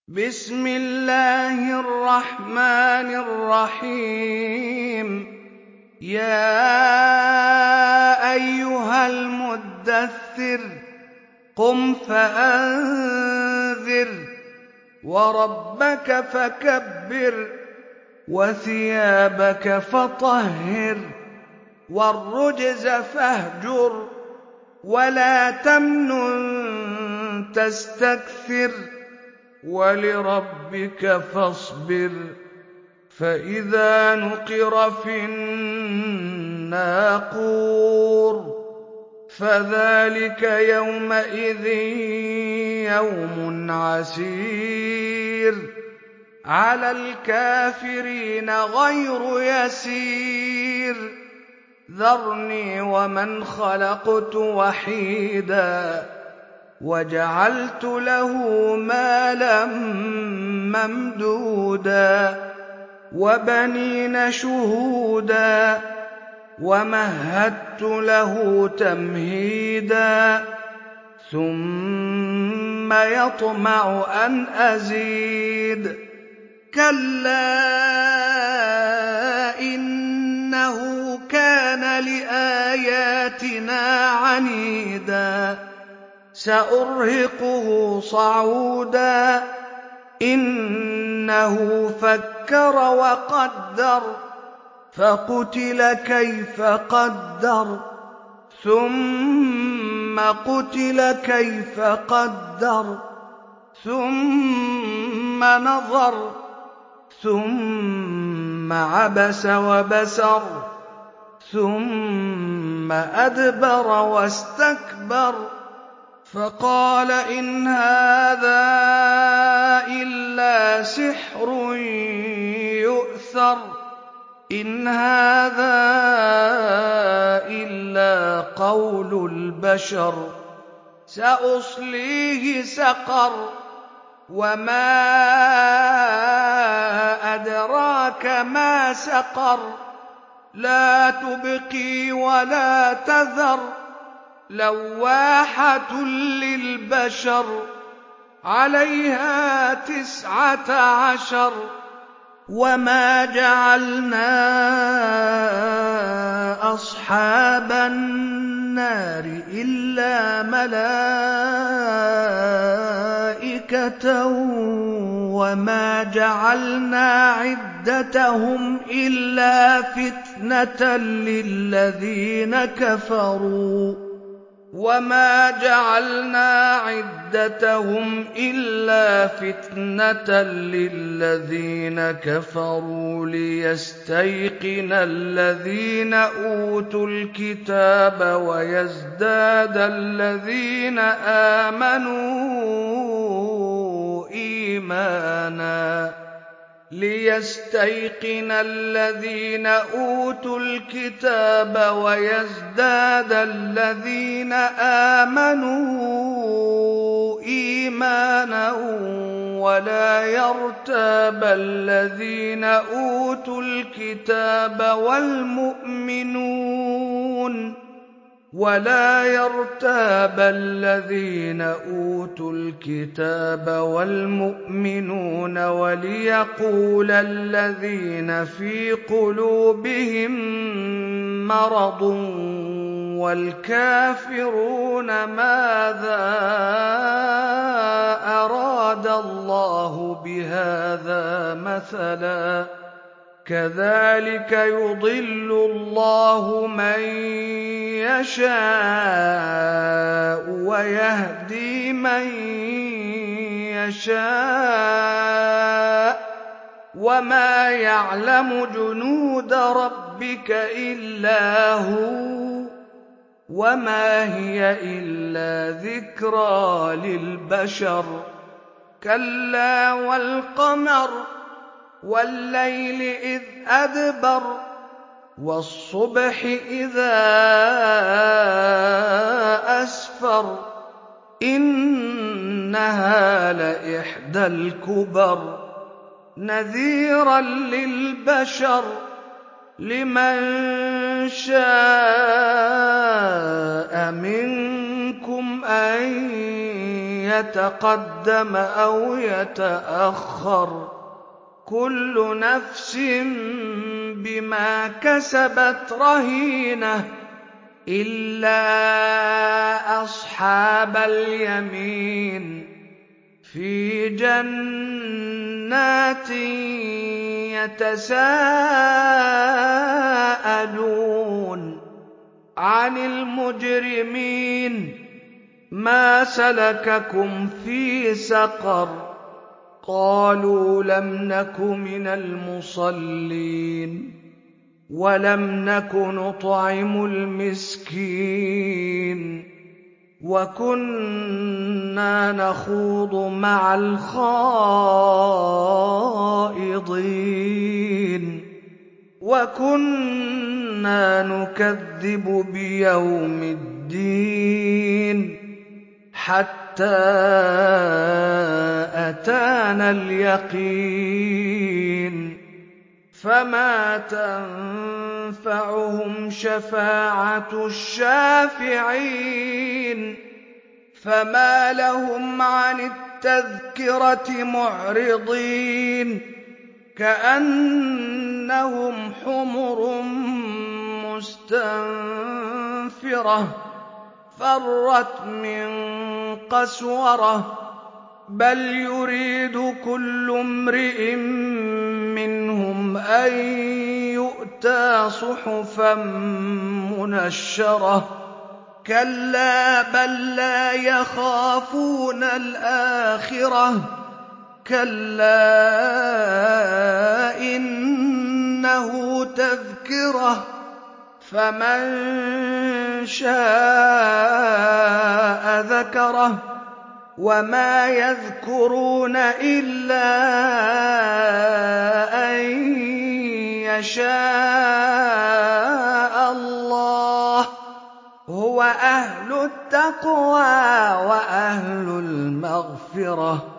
بسم الله الرحمن الرحيم يا أيها المدثر قم فأنذر وربك فكبر وثيابك فطهر والرجز فاهجر ولا تمنن تستكثر ولربك فاصبر فإذا نقر في الناقور فذلك يومئذ يوم عسير على الكافرين غير يسير ذرني ومن خلقت وحيدا وجعلت له مالا ممدودا وبنين شهودا ومهدت له تمهيدا ثم يطمع أن أزيد كلا إنه كان لآياتنا عنيدا سأرهقه صعودا إنه فكر وقدر فقتل كيف قدر ثم قتل كيف قدر ثم نظر ثم عبس وبسر ثم أدبر واستكبر فقال إن هذا إلا سحر يؤثر إن هذا إلا قول البشر سأصليه سقر وما أدراك ما سقر لا تبقي ولا تذر لواحة للبشر عليها 19 وما جعلنا أصحاب النار إلا ملائكة وما جعلنا عدتهم إلا فتنة للذين كفروا وما جعلنا عدتهم إلا فتنة للذين كفروا ليستيقن الذين أوتوا الكتاب ويزداد الذين آمنوا إيمانا ليستيقن الذين أوتوا الكتاب ويزداد الذين آمنوا إيمانا ولا يرتاب الذين أوتوا الكتاب والمؤمنون وليقول الذين في قلوبهم مرض والكافرون ماذا أراد الله بهذا مثلا كذلك يضل الله من يشاء ويهدي من يشاء وما يعلم جنود ربك إلا هو وما هي إلا ذكرى للبشر كلا والقمر والليل إذ أدبر والصبح إذا أسفر إنها لإحدى الكبر نذيرا للبشر لمن شاء منكم أن يتقدم أو يتأخر، كل نفس بما كسبت رهينة إلا أصحاب اليمين في جنات يتساءلون عن المجرمين ما سلككم في سقر قالوا لم نك من المصلين ولم نك نطعم المسكين وكنا نخوض مع الخائضين وكنا نكذب بيوم الدين حتى أتانا اليقين فما تنفعهم شفاعة الشافعين فما لهم عن التذكرة معرضين كأنهم حمر مستنفرة فرت من قسورة بل يريد كل امرئ منهم أن يؤتى صحفا منشرة كلا بل لا يخافون الآخرة كلا إنه تذكرة فمن شاء ذكره وما يذكرون إلا أن يشاء الله هو أهل التقوى وأهل المغفرة